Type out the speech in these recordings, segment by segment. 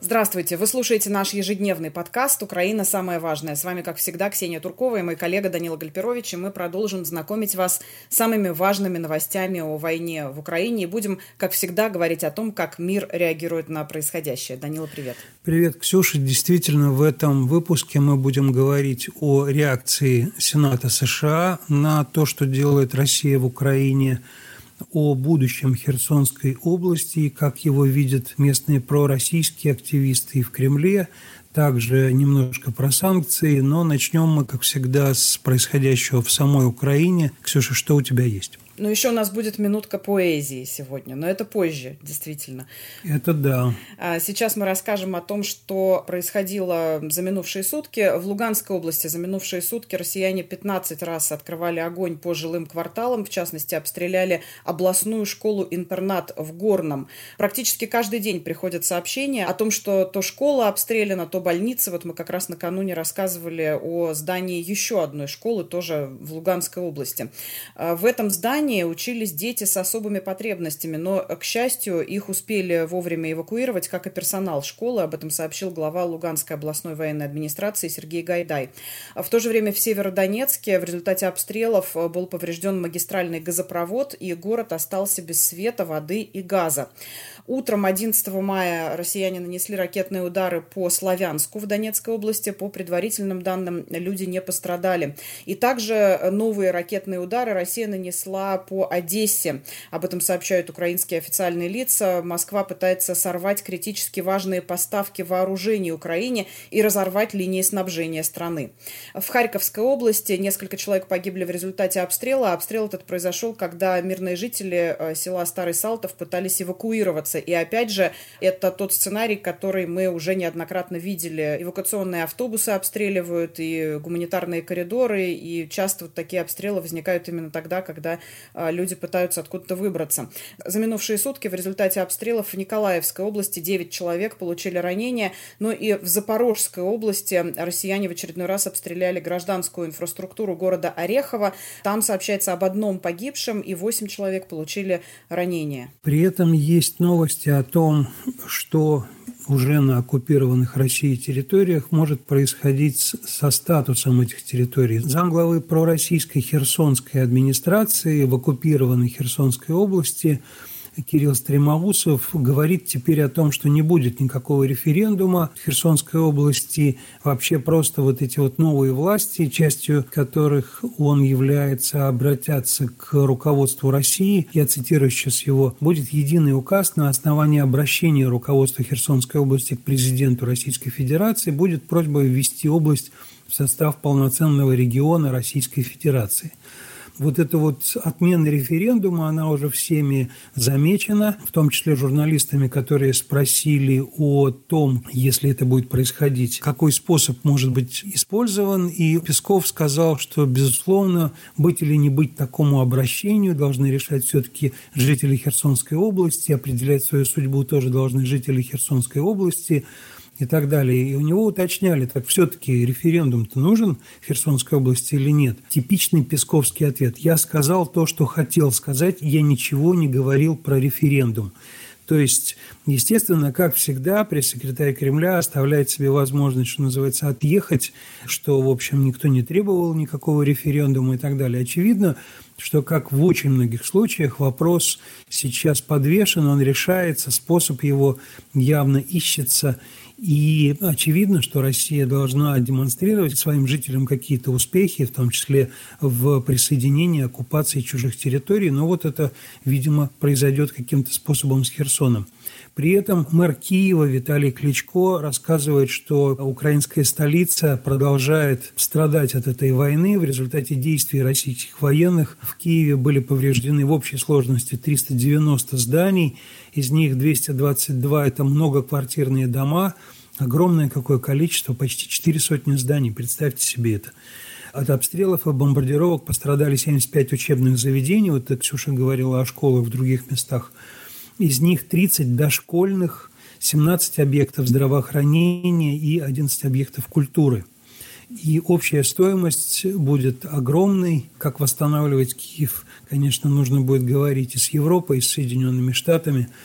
Здравствуйте! Вы слушаете наш ежедневный подкаст «Украина. Самое важное». С вами, как всегда, Ксения Туркова и мой коллега Данила Гальперович. И мы продолжим знакомить вас с самыми важными новостями о войне в Украине. И будем, как всегда, говорить о том, как мир реагирует на происходящее. Данила, привет! Привет, Ксюша. Действительно, в этом выпуске мы будем говорить о реакции Сената США на то, что делает Россия в Украине, о будущем Херсонской области и как его видят местные пророссийские активисты и в Кремле, также немножко про санкции, но начнем мы, как всегда, с происходящего в самой Украине. Ксюша, что у тебя есть? Ну, еще у нас будет минутка поэзии сегодня, но это позже, действительно. Это да. Сейчас мы расскажем о том, что происходило за минувшие сутки. В Луганской области за минувшие сутки россияне 15 раз открывали огонь по жилым кварталам, в частности, обстреляли областную школу-интернат в Горном. Практически каждый день приходят сообщения о том, что то школа обстреляна, то больница. Вот мы как раз накануне рассказывали о здании еще одной школы, тоже в Луганской области. В этом здании учились дети с особыми потребностями, но, к счастью, их успели вовремя эвакуировать, как и персонал школы. Об этом сообщил глава Луганской областной военной администрации Сергей Гайдай. В то же время в Северодонецке в результате обстрелов был поврежден магистральный газопровод, и город остался без света, воды и газа. Утром 11 мая россияне нанесли ракетные удары по Славянску в Донецкой области. По предварительным данным, люди не пострадали. И также новые ракетные удары Россия нанесла по Одессе. Об этом сообщают украинские официальные лица. Москва пытается сорвать критически важные поставки вооружений Украине и разорвать линии снабжения страны. В Харьковской области несколько человек погибли в результате обстрела. Обстрел этот произошел, когда мирные жители села Старый Салтов пытались эвакуироваться. И опять же, это тот сценарий, который мы уже неоднократно видели. Эвакуационные автобусы обстреливают, и гуманитарные коридоры, и часто вот такие обстрелы возникают именно тогда, когда люди пытаются откуда-то выбраться. За минувшие сутки в результате обстрелов в Николаевской области 9 человек получили ранения, но и в Запорожской области россияне в очередной раз обстреляли гражданскую инфраструктуру города Орехово. Там сообщается об одном погибшем, и 8 человек получили ранения. При этом есть новости о том, что уже на оккупированных Россией территориях может происходить со статусом этих территорий. Замглавы пророссийской Херсонской администрации в оккупированной Херсонской области Кирилл Стремоусов говорит теперь о том, что не будет никакого референдума в Херсонской области. Вообще просто вот эти вот новые власти, частью которых он является, обратятся к руководству России. Я цитирую сейчас его. «Будет единый указ на основании обращения руководства Херсонской области к президенту Российской Федерации. Будет просьба ввести область в состав полноценного региона Российской Федерации». Вот эта вот отмена референдума, она уже всеми замечена, в том числе журналистами, которые спросили о том, если это будет происходить, какой способ может быть использован. И Песков сказал, что, безусловно, быть или не быть такому обращению должны решать все-таки жители Херсонской области, определять свою судьбу тоже должны жители Херсонской области, и так далее. И у него уточняли, так все-таки референдум-то нужен в Херсонской области или нет. Типичный песковский ответ. Я сказал то, что хотел сказать, я ничего не говорил про референдум. То есть, естественно, как всегда, пресс-секретарь Кремля оставляет себе возможность, что называется, отъехать, что, в общем, никто не требовал никакого референдума и так далее. Очевидно, что, как в очень многих случаях, вопрос сейчас подвешен, он решается, способ его явно ищется. И очевидно, что Россия должна демонстрировать своим жителям какие-то успехи, в том числе в присоединении, оккупации чужих территорий. Но вот это, видимо, произойдет каким-то способом с Херсоном. При этом мэр Киева Виталий Кличко рассказывает, что украинская столица продолжает страдать от этой войны. В результате действий российских военных в Киеве были повреждены в общей сложности 390 зданий. Из них 222 – это многоквартирные дома. Огромное какое количество, почти 400 зданий. Представьте себе это. От обстрелов и бомбардировок пострадали 75 учебных заведений. Вот Ксюша говорила о школах в других местах. Из них 30 дошкольных, 17 объектов здравоохранения и 11 объектов культуры. И общая стоимость будет огромной. Как восстанавливать Киев, конечно, нужно будет говорить и с Европой, и с Соединенными Штатами.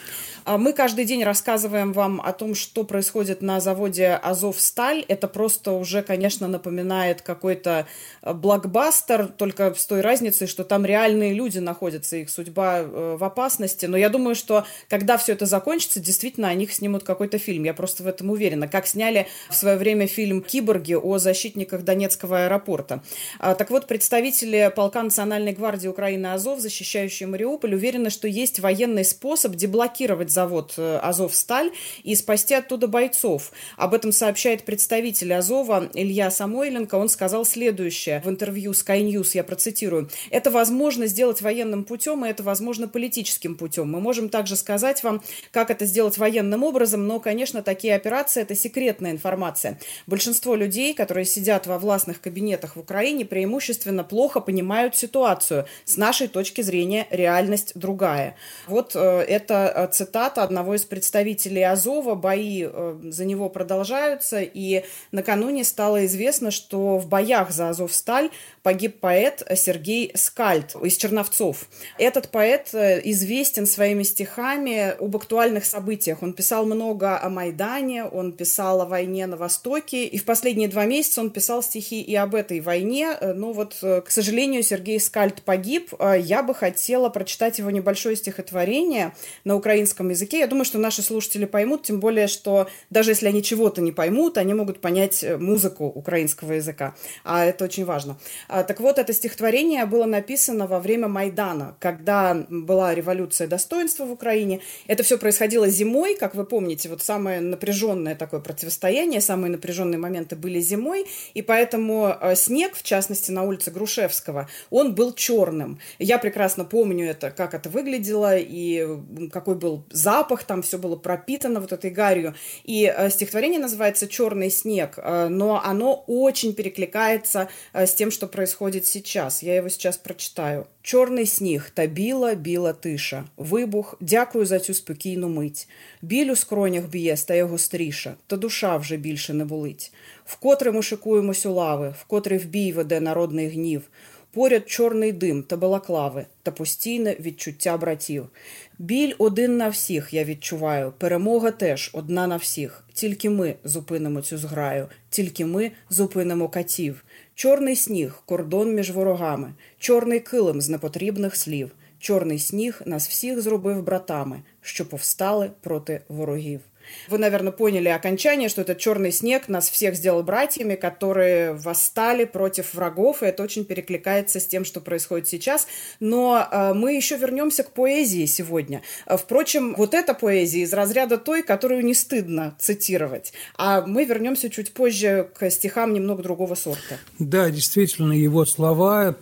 Мы каждый день рассказываем вам о том, что происходит на заводе «Азовсталь». Это просто уже, конечно, напоминает какой-то блокбастер, только с той разницей, что там реальные люди находятся, их судьба в опасности. Но я думаю, что когда все это закончится, действительно, о них снимут какой-то фильм. Я просто в этом уверена. Как сняли в свое время фильм «Киборги» о защитниках Донецкого аэропорта. Так вот, представители полка Национальной гвардии Украины «Азов», защищающие Мариуполь, уверены, что есть военный способ деблокировать завод «Азовсталь» и спасти оттуда бойцов. Об этом сообщает представитель «Азова» Илья Самойленко. Он сказал следующее в интервью Sky News, я процитирую. «Это возможно сделать военным путем, и это возможно политическим путем. Мы можем также сказать вам, как это сделать военным образом, но, конечно, такие операции – это секретная информация. Большинство людей, которые сидят во властных кабинетах в Украине, преимущественно плохо понимают ситуацию. С нашей точки зрения реальность другая». Вот это цитата одного из представителей Азова. Бои за него продолжаются, и накануне стало известно, что в боях за Азовсталь погиб поэт Сергей Скальд из Черновцов. Этот поэт известен своими стихами об актуальных событиях. Он писал много о Майдане, он писал о войне на Востоке, и в последние 2 месяца он писал стихи и об этой войне. Но вот, к сожалению, Сергей Скальд погиб. Я бы хотела прочитать его небольшое стихотворение на украинском языке. Я думаю, что наши слушатели поймут, тем более, что даже если они чего-то не поймут, они могут понять музыку украинского языка. А это очень важно. Так вот, это стихотворение было написано во время Майдана, когда была революция достоинства в Украине. Это все происходило зимой, как вы помните, вот самое напряженное такое противостояние, самые напряженные моменты были зимой, и поэтому снег, в частности, на улице Грушевского, он был черным. Я прекрасно помню это, как это выглядело, и какой был запах, там все было пропитано вот этой гарью. И стихотворение называется «Черный снег», но оно очень перекликается с тем, что происходит сейчас. Я его сейчас прочитаю. «Чорний сніг та біла тиша. Вибух, дякую за цю спокійну мить. Біль у скронях б'є, стає гостріша, та душа вже більше не болить. Вкотре ми шикуємось у лави, вкотре в бій веде народний гнів. Поряд чорний дим та балаклави, та постійне відчуття братів. Біль один на всіх, я відчуваю, перемога теж одна на всіх. Тільки ми зупинимо цю зграю, тільки ми зупинимо катів. Чорний сніг – кордон між ворогами, чорний килим з непотрібних слів. Чорний сніг нас всіх зробив братами, що повстали проти ворогів». Вы, наверное, поняли окончание, что этот черный снег нас всех сделал братьями, которые восстали против врагов, и это очень перекликается с тем, что происходит сейчас. Но мы еще вернемся к поэзии сегодня. Впрочем, вот эта поэзия из разряда той, которую не стыдно цитировать. А мы вернемся чуть позже к стихам немного другого сорта. Да, действительно, его слова,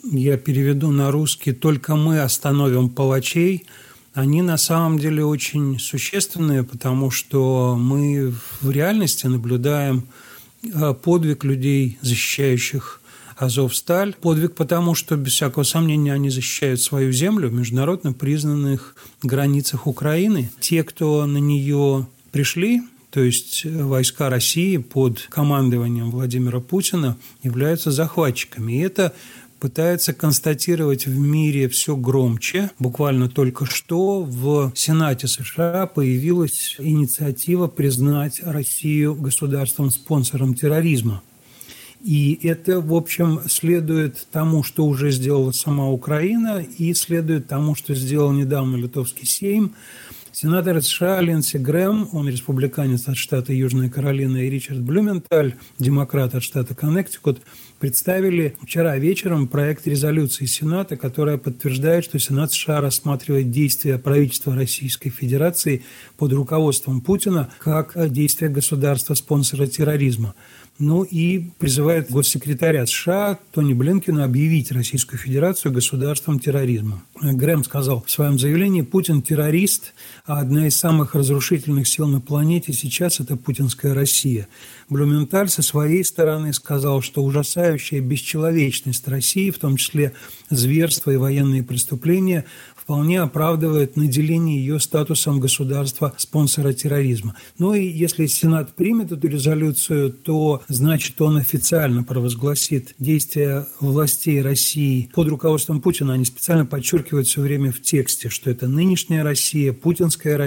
я переведу на русский, «Только мы остановим палачей», они на самом деле очень существенные, потому что мы в реальности наблюдаем подвиг людей, защищающих Азовсталь. Подвиг потому, что, без всякого сомнения, они защищают свою землю в международно признанных границах Украины. Те, кто на нее пришли, то есть войска России под командованием Владимира Путина, являются захватчиками. И это пытается констатировать в мире все громче. Буквально только что в Сенате США появилась инициатива признать Россию государством-спонсором терроризма. И это, в общем, следует тому, что уже сделала сама Украина, и следует тому, что сделал недавно Литовский Сейм. Сенатор США Линдси Грэм, он республиканец от штата Южная Каролина, и Ричард Блюменталь, демократ от штата Коннектикут, представили вчера вечером проект резолюции Сената, которая подтверждает, что Сенат США рассматривает действия правительства Российской Федерации под руководством Путина как действия государства-спонсора терроризма. Ну и призывает госсекретаря США Тони Блинкена объявить Российскую Федерацию государством терроризма. Грэм сказал в своем заявлении: «Путин террорист, а одна из самых разрушительных сил на планете сейчас – это путинская Россия». Блюменталь со своей стороны сказал, что ужасающая бесчеловечность России, в том числе зверства и военные преступления, вполне оправдывает наделение ее статусом государства-спонсора терроризма. Ну и если Сенат примет эту резолюцию, то значит, он официально провозгласит действия властей России под руководством Путина. Они специально подчеркивают все время в тексте, что это нынешняя Россия, путинская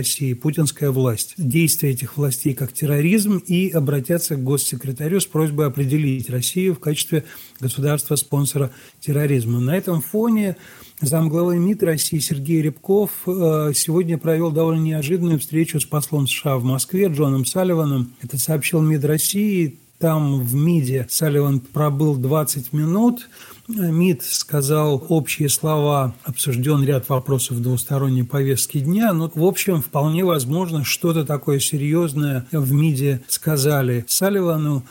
власть. Действия этих властей как терроризм, и обратятся к госсекретарю с просьбой определить Россию в качестве государства-спонсора терроризма. На этом фоне замглавы МИД России Сергей Рябков сегодня провел довольно неожиданную встречу с послом США в Москве Джоном Салливаном. Это сообщил МИД России. Там в МИДе Салливан пробыл 20 минут. МИД сказал общие слова, обсужден ряд вопросов в двусторонней повестке дня. Но, в общем, вполне возможно, что-то такое серьезное в МИДе сказали Салливану.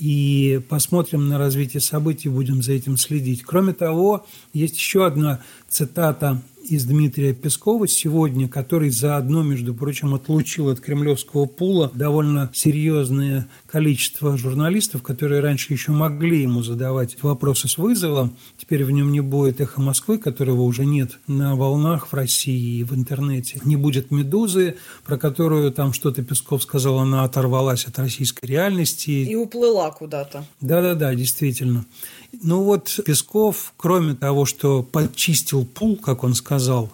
И посмотрим на развитие событий, будем за этим следить. Кроме того, есть еще одна цитата из Дмитрия Пескова сегодня, который заодно, между прочим, отлучил от кремлевского пула довольно серьезное количество журналистов, которые раньше еще могли ему задавать вопросы с вызовом. Теперь в нем не будет «Эхо Москвы», которого уже нет на волнах в России и в интернете. Не будет «Медузы», про которую там что-то Песков сказал, она оторвалась от российской реальности. И уплыла куда-то. Да, действительно. Ну вот Песков, кроме того, что подчистил пул, как он сказал,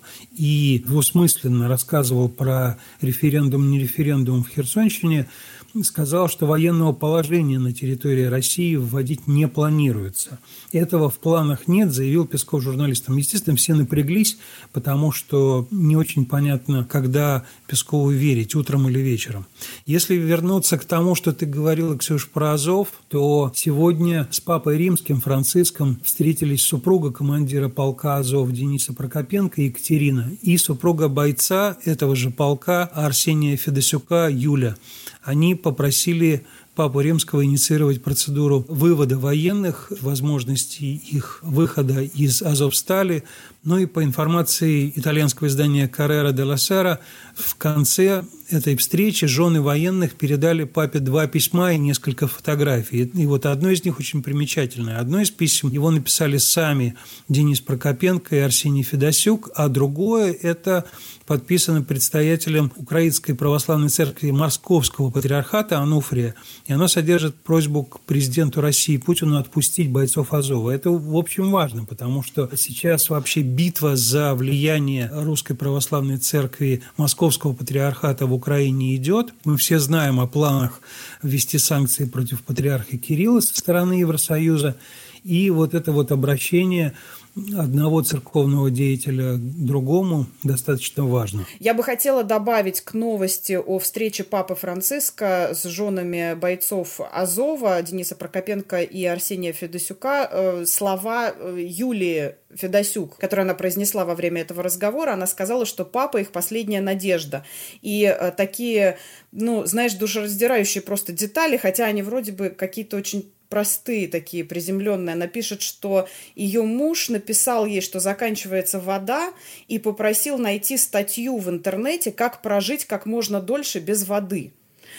и двусмысленно рассказывал про референдум, не референдум в Херсонщине, сказал, что военного положения на территории России вводить не планируется. Этого в планах нет, заявил Песков журналистам. Естественно, все напряглись, потому что не очень понятно, когда Пескову верить, утром или вечером. Если вернуться к тому, что ты говорила, Ксюш, про Азов, то сегодня с Папой Римским Франциском встретились супруга командира полка Азов Дениса Прокопенко Екатерина и супруга бойца этого же полка Арсения Федосюка Юля. Они попросили Папу Римского инициировать процедуру вывода военных, возможности их выхода из Азовстали. Ну и по информации итальянского издания «Коррера делла Сера», в конце этой встречи жены военных передали папе 2 письма и несколько фотографий. И вот одно из них очень примечательное. Одно из писем его написали сами Денис Прокопенко и Арсений Федосюк, а другое – это подписано предстоятелем Украинской православной церкви Московского патриархата Ануфрия, и оно содержит просьбу к президенту России Путину отпустить бойцов Азова. Это, в общем, важно, потому что сейчас вообще битва за влияние Русской православной церкви Московского патриархата в Украине идет. Мы все знаем о планах ввести санкции против патриарха Кирилла со стороны Евросоюза, и вот это вот обращение одного церковного деятеля к другому достаточно важно. Я бы хотела добавить к новости о встрече Папы Франциска с женами бойцов Азова, Дениса Прокопенко и Арсения Федосюка, слова Юлии Федосюк, которые она произнесла во время этого разговора. Она сказала, что папа их последняя надежда. И такие, знаешь, душераздирающие просто детали, хотя они вроде бы какие-то очень простые, такие приземленные. Она пишет, что ее муж написал ей, что заканчивается вода, и попросил найти статью в интернете, как прожить как можно дольше без воды.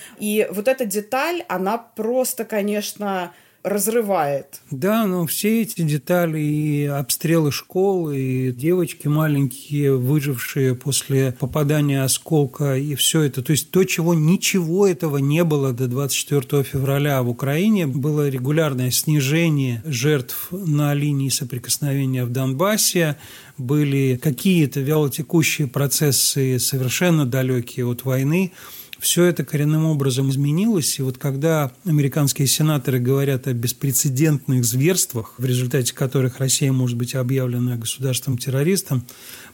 И вот эта деталь, она просто, конечно, разрывает. Да, но все эти детали, и обстрелы школ, и девочки маленькие, выжившие после попадания осколка, и все это. То есть то, чего ничего этого не было до 24 февраля в Украине, было регулярное снижение жертв на линии соприкосновения в Донбассе, были какие-то вялотекущие процессы, совершенно далекие от войны. Все это коренным образом изменилось, и вот когда американские сенаторы говорят о беспрецедентных зверствах, в результате которых Россия может быть объявлена государством-террористом,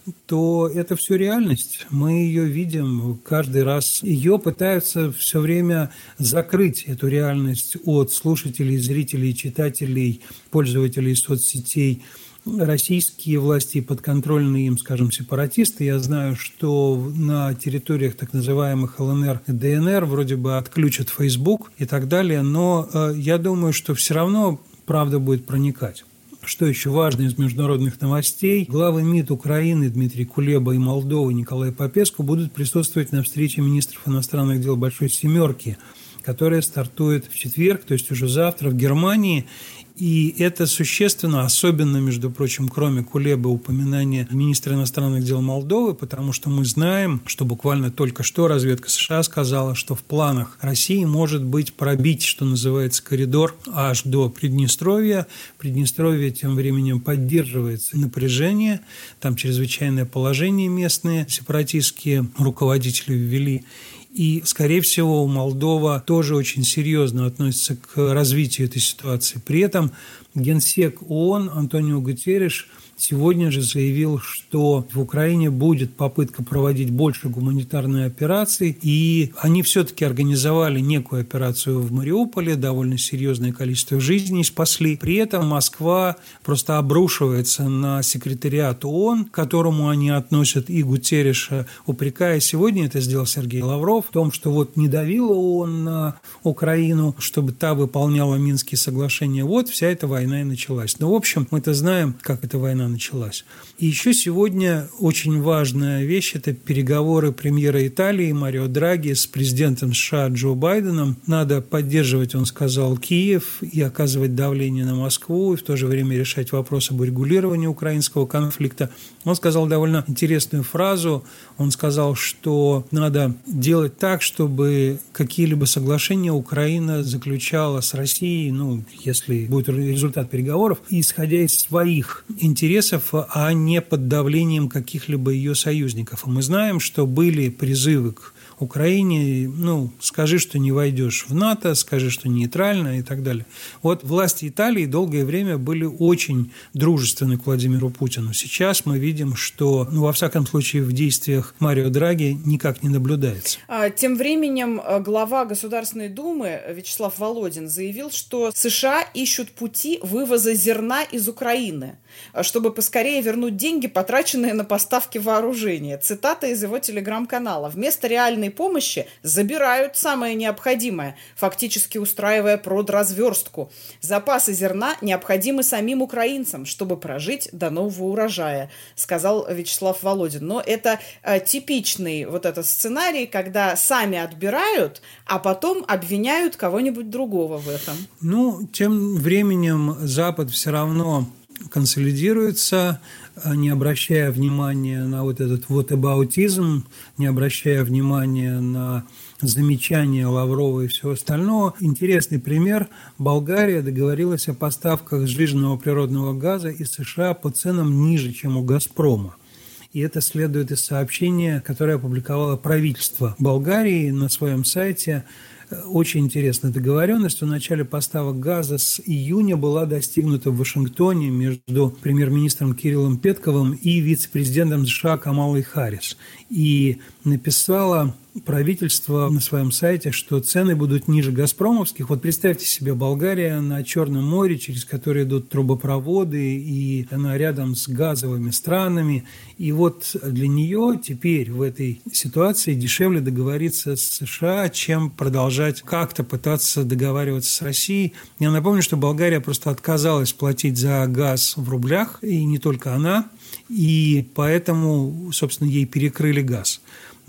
то это все реальность. Мы ее видим каждый раз. Ее пытаются все время закрыть, эту реальность, от слушателей, зрителей, читателей, пользователей соцсетей. Российские власти, подконтрольные им, скажем, сепаратисты, я знаю, что на территориях так называемых ЛНР и ДНР вроде бы отключат Facebook и так далее, но я думаю, что все равно правда будет проникать. Что еще важно из международных новостей? Главы МИД Украины Дмитрий Кулеба и Молдовы Николай Попеску будут присутствовать на встрече министров иностранных дел Большой Семерки, которая стартует в четверг, то есть уже завтра в Германии. И это существенно, особенно, между прочим, кроме Кулебы, упоминания министра иностранных дел Молдовы, потому что мы знаем, что буквально только что разведка США сказала, что в планах России может быть пробить, что называется, коридор аж до Приднестровья. Приднестровье тем временем поддерживается напряжение, там чрезвычайное положение местные сепаратистские руководители ввели. И, скорее всего, Молдова тоже очень серьезно относится к развитию этой ситуации. При этом генсек ООН Антонио Гутерриш сегодня же заявил, что в Украине будет попытка проводить больше гуманитарной операции, и они все-таки организовали некую операцию в Мариуполе, довольно серьезное количество жизней спасли. При этом Москва просто обрушивается на секретариат ООН, к которому они относят и Гутерриша, упрекая сегодня, это сделал Сергей Лавров, в том, что вот не давила ООН на Украину, чтобы та выполняла Минские соглашения. Вот вся эта война и началась. Но, в общем, мы-то знаем, как эта война началась. И еще сегодня очень важная вещь – это переговоры премьера Италии Марио Драги с президентом США Джо Байденом. Надо поддерживать, он сказал, Киев и оказывать давление на Москву, и в то же время решать вопрос об урегулировании украинского конфликта. Он сказал довольно интересную фразу. Он сказал, что надо делать так, чтобы какие-либо соглашения Украина заключала с Россией, если будет результат переговоров, исходя из своих интересов, а не под давлением каких-либо ее союзников. И мы знаем, что были призывы к Украине, скажи, что не войдешь в НАТО, скажи, что нейтрально и так далее. Вот власти Италии долгое время были очень дружественны к Владимиру Путину. Сейчас мы видим, что, во всяком случае, в действиях Марио Драги никак не наблюдается. Тем временем глава Государственной Думы Вячеслав Володин заявил, что США ищут пути вывоза зерна из Украины, чтобы поскорее вернуть деньги, потраченные на поставки вооружения. Цитата из его телеграм-канала. «Вместо реальной помощи забирают самое необходимое, фактически устраивая продразверстку. Запасы зерна необходимы самим украинцам, чтобы прожить до нового урожая», сказал Вячеслав Володин. Но это типичный вот этот сценарий, когда сами отбирают, а потом обвиняют кого-нибудь другого в этом. Тем временем Запад все равно консолидируется, не обращая внимания на вот этот whataboutism, не обращая внимания на замечания Лаврова и всего остального. Интересный пример. Болгария договорилась о поставках сжиженного природного газа из США по ценам ниже, чем у «Газпрома». И это следует из сообщения, которое опубликовало правительство Болгарии на своем сайте. Очень интересная договоренность. В начале поставок газа с июня была достигнута в Вашингтоне между премьер-министром Кириллом Петковым и вице-президентом США Камалой Харрис. И написала правительство на своем сайте, что цены будут ниже газпромовских. Вот представьте себе, Болгария на Черном море, через которое идут трубопроводы, и она рядом с газовыми странами. И вот для нее теперь в этой ситуации дешевле договориться с США, чем продолжать как-то пытаться договариваться с Россией. Я напомню, что Болгария просто отказалась платить за газ в рублях, и не только она, и поэтому, собственно, ей перекрыли газ.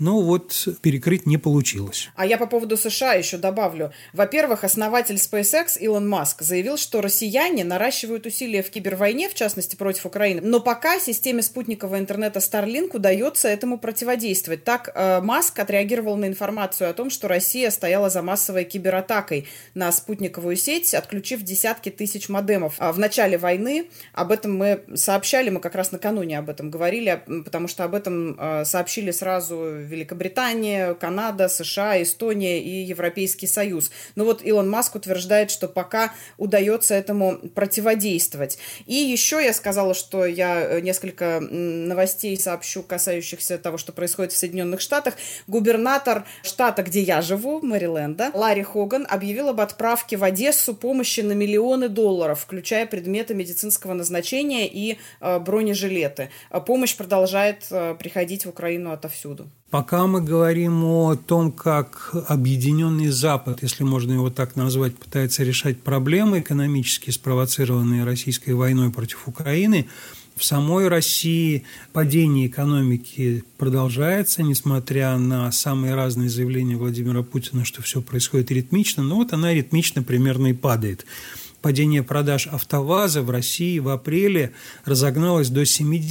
Перекрыть не получилось. А я по поводу США еще добавлю. Во-первых, основатель SpaceX Илон Маск заявил, что россияне наращивают усилия в кибервойне, в частности, против Украины, но пока системе спутникового интернета Starlink удается этому противодействовать. Так, Маск отреагировал на информацию о том, что Россия стояла за массовой кибератакой на спутниковую сеть, отключив десятки тысяч модемов. В начале войны об этом мы сообщали, мы как раз накануне об этом говорили, потому что об этом сообщили сразу Великобритания, Канада, США, Эстония и Европейский Союз. Но вот Илон Маск утверждает, что пока удается этому противодействовать. И еще я сказала, что я несколько новостей сообщу, касающихся того, что происходит в Соединенных Штатах. Губернатор штата, где я живу, Мэриленда, Ларри Хоган, объявил об отправке в Одессу помощи на миллионы долларов, включая предметы медицинского назначения и бронежилеты. Помощь продолжает приходить в Украину отовсюду. Пока мы говорим о том, как Объединенный Запад, если можно его так назвать, пытается решать проблемы, экономически спровоцированные российской войной против Украины, В самой России падение экономики продолжается, несмотря на самые разные заявления Владимира Путина, что все происходит ритмично, но вот она ритмично примерно и падает. Падение продаж АвтоВАЗа в России в апреле разогналось до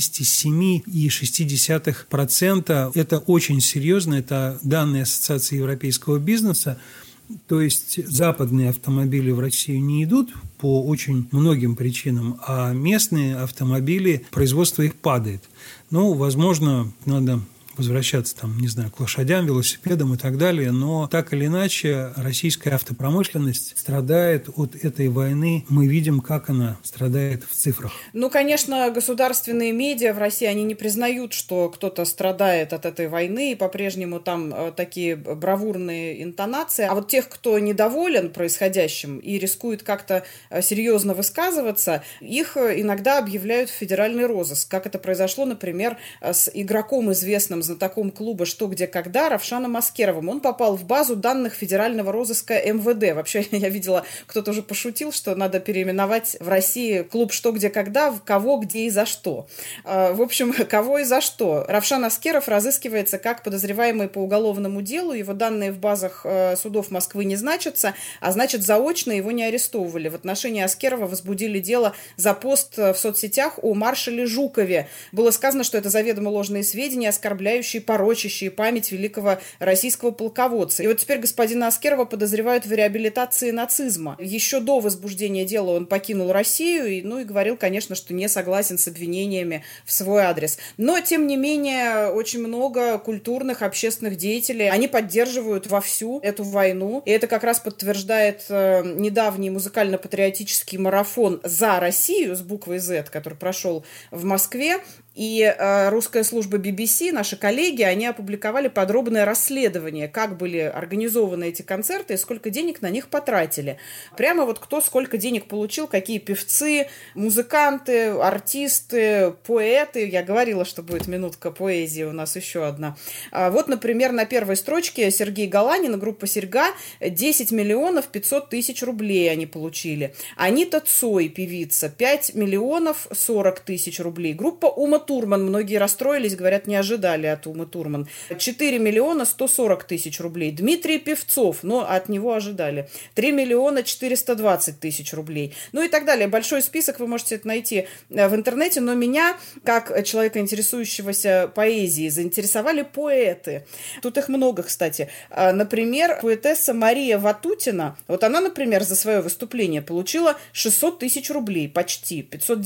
77,6%. Это очень серьезно, это данные Ассоциации европейского бизнеса. То есть западные автомобили в Россию не идут по очень многим причинам, а местные автомобили, производство их падает. Ну, возможно, надо возвращаться, там, не знаю, к лошадям, велосипедам и так далее, но так или иначе российская автопромышленность страдает от этой войны. Мы видим, как она страдает в цифрах. Ну, конечно, государственные медиа в России, они не признают, что кто-то страдает от этой войны, и по-прежнему там такие бравурные интонации. А вот тех, кто недоволен происходящим и рискует как-то серьезно высказываться, их иногда объявляют в федеральный розыск. Как это произошло, например, с игроком известным, знатоком клуба «Что, где, когда» Равшаном Аскеровым. Он попал в базу данных федерального розыска МВД. Вообще, я видела, кто-то уже пошутил, что надо переименовать в России клуб «Что, где, когда» в «Кого, где и за что». В общем, кого и за что. Равшан Аскеров разыскивается как подозреваемый по уголовному делу. Его данные в базах судов Москвы не значатся, а значит, заочно его не арестовывали. В отношении Аскерова возбудили дело за пост в соцсетях о маршале Жукове. Было сказано, что это заведомо ложные сведения, оскорбляющие, порочащие память великого российского полководца. И вот теперь господина Аскерова подозревают в реабилитации нацизма. Еще до возбуждения дела он покинул Россию и говорил, конечно, что не согласен с обвинениями в свой адрес. Но, тем не менее, очень много культурных, общественных деятелей, они поддерживают вовсю эту войну. И это как раз подтверждает недавний музыкально-патриотический марафон «За Россию» с буквой «Z», который прошел в Москве. И русская служба BBC, наши коллеги, они опубликовали подробное расследование, как были организованы эти концерты и сколько денег на них потратили. Прямо вот кто сколько денег получил, какие певцы, музыканты, артисты, поэты. Я говорила, что будет минутка поэзии у нас еще одна. Вот, например, на первой строчке Сергей Галанин, группа «Серьга», 10 миллионов 500 тысяч рублей они получили. Анита Цой, певица, 5 миллионов 40 тысяч рублей. Группа Ума Турман, многие расстроились, говорят, не ожидали от Умы Турман. 4 миллиона 140 тысяч рублей. Дмитрий Певцов, но от него ожидали. 3 миллиона 420 тысяч рублей. Ну и так далее. Большой список, вы можете это найти в интернете, но меня, как человека, интересующегося поэзией, заинтересовали поэты. Тут их много, кстати. Например, поэтесса Мария Ватутина, вот она, например, за свое выступление получила 600 тысяч рублей, почти,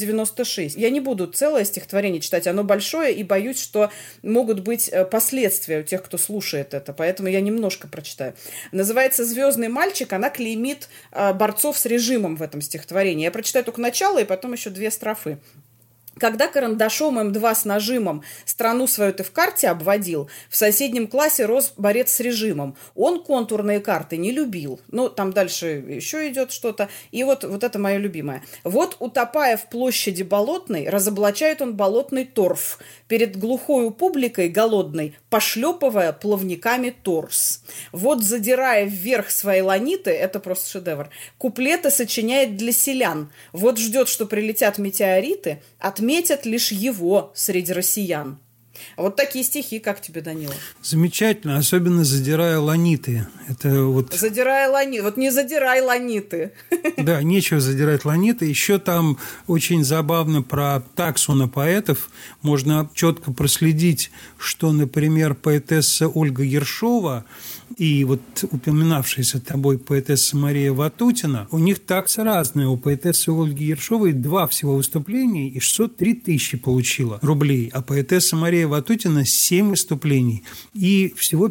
596. Я не буду целое стихотворение читать, оно большое, и боюсь, что могут быть последствия у тех, кто слушает это, поэтому я немножко прочитаю. Называется «Звездный мальчик», она клеймит борцов с режимом в этом стихотворении. Я прочитаю только начало и потом еще 2 строфы. Когда карандашом М2 с нажимом страну свою ты в карте обводил, в соседнем классе рос борец с режимом. Он контурные карты не любил. Ну, там дальше еще идет что-то. И вот это мое любимое. Вот, утопая в площади болотной, разоблачает он болотный торф. Перед глухою публикой голодной, пошлепывая плавниками торс. Вот, задирая вверх свои ланиты, это просто шедевр, куплеты сочиняет для селян. Вот ждет, что прилетят метеориты, отметят лишь его среди россиян. Вот такие стихи, как тебе, Данила? Замечательно, особенно «Задирая ланиты». Это вот... «Задирая ланиты». Вот не задирай ланиты. Да, нечего задирать ланиты. Еще там очень забавно про таксу на поэтов. Можно четко проследить, что, например, поэтесса Ольга Ершова и вот упоминавшаяся тобой поэтесса Мария Ватутина, у них такса разная. У поэтессы Ольги Ершовой 2 всего выступления и 603 тысячи получила рублей, а поэтесса Мария Ватутина 7 выступлений и всего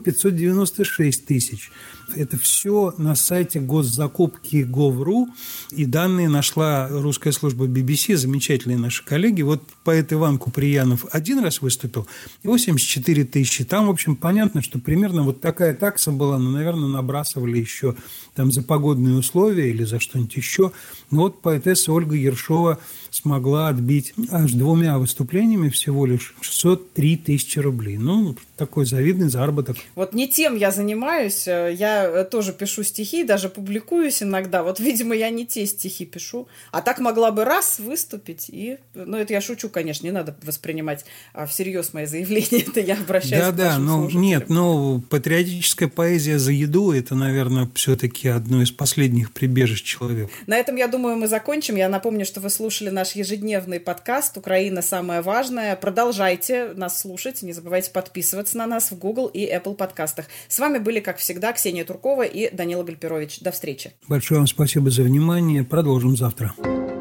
596 тысяч. Это все на сайте госзакупки Gov.ru, и данные нашла русская служба BBC, замечательные наши коллеги. Вот поэт Иван Куприянов 1 раз выступил, 84 тысячи. Там, в общем, понятно, что примерно вот такая такса была, но, наверное, набрасывали еще там за погодные условия или за что-нибудь еще. Но вот поэтесса Ольга Ершова смогла отбить аж 2 выступлениями всего лишь 603 тысячи рублей. Ну, такой завидный заработок. Вот не тем я занимаюсь. Я я тоже пишу стихи, даже публикуюсь иногда. Вот, видимо, я не те стихи пишу. А так могла бы раз выступить и... Ну, это я шучу, конечно, не надо воспринимать всерьез мои заявления. Это я обращаюсь к вашим слушателям. Нет, патриотическая поэзия за еду – это, наверное, все-таки одно из последних прибежищ человека. На этом, я думаю, мы закончим. Я напомню, что вы слушали наш ежедневный подкаст «Украина. Самое важное». Продолжайте нас слушать. Не забывайте подписываться на нас в Google и Apple подкастах. С вами были, как всегда, Ксения Туркова и Данила Гальперович. До встречи. Большое вам спасибо за внимание. Продолжим завтра.